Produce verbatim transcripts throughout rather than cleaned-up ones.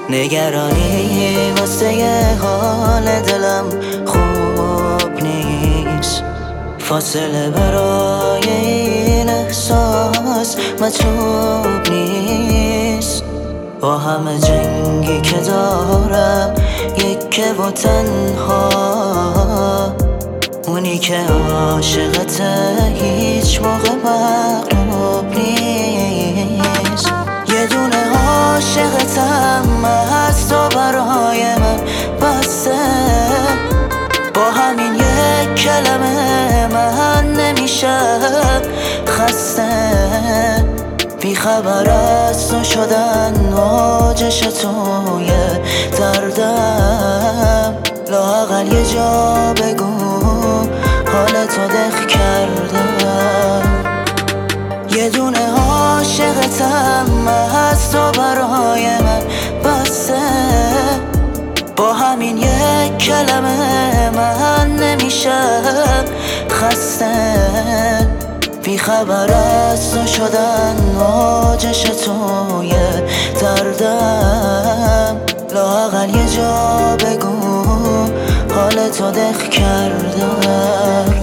نگرانی واسه حال دلم خوب نیست، فاصله برای این احساس مطلوب نیست. با همه جنگی که دارم یکه و تنها، اونی که عاشقته هیچ موقع مغلوب نیست. یه دونه عاشقتم از تو برای من بسته، با همین یک کلمه من نمیشم خسته. بیخبر از تو شدن موجش توی دردم، لااقل یه جا بگو حال تو دق کردم. یه دونه عاشقتم از تو برای من بسته، با همین یک کلمه من نمیشم خسته. بیخبر از تو شدن موجش توی دردم، لااقل یه جا بگو حال تو دق کردم.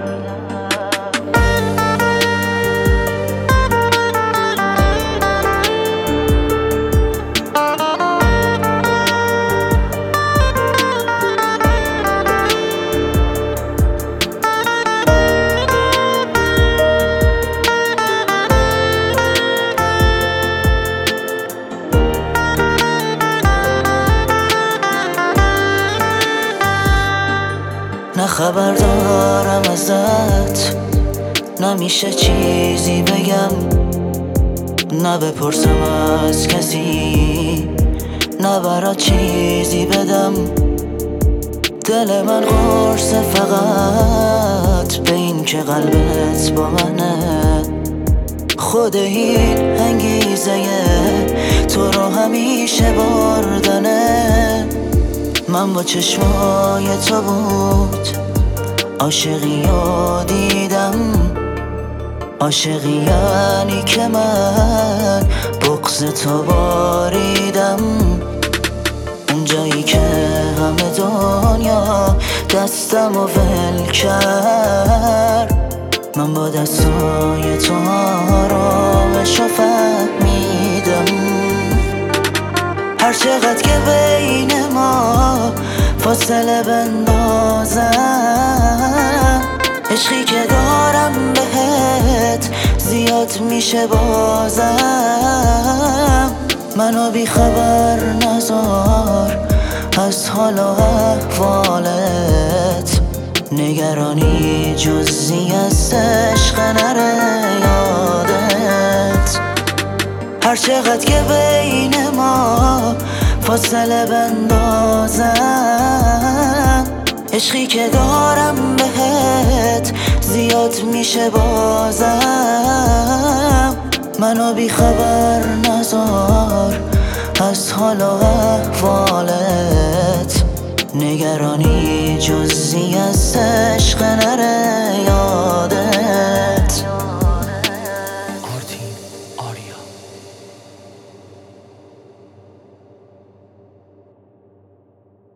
نه خبر دارم ازت، نمیشه چیزی بگم، نه بپرسم از کسی، نه برات چیزی بدم. دل من قرص فقط به این که قلبت با منه، خود این انگیزه تو رو همیشه بردنه. من با چشمای تو بود عاشقی رو دیدم، عاشقی یعنی که من بغض تو باریدم. اونجایی که همه دنیا دستم و ول کرد، من با دستای تو آرامش رو فهمیدم. هر چقدر که بین ما فاصله بندازم، عشقی که دارم بهت زیاد میشه بازم. منو بی خبر نذار از حال و احوالت، نگرانی جزئی از عشق نره یادت. هر چقدر که بین ما فاصله بندازم، عشقی که دارم بهت زیاد میشه بازم. منو بی خبر نذار از حال و احوالت، نگرانی جزئی از عشق نره یادت.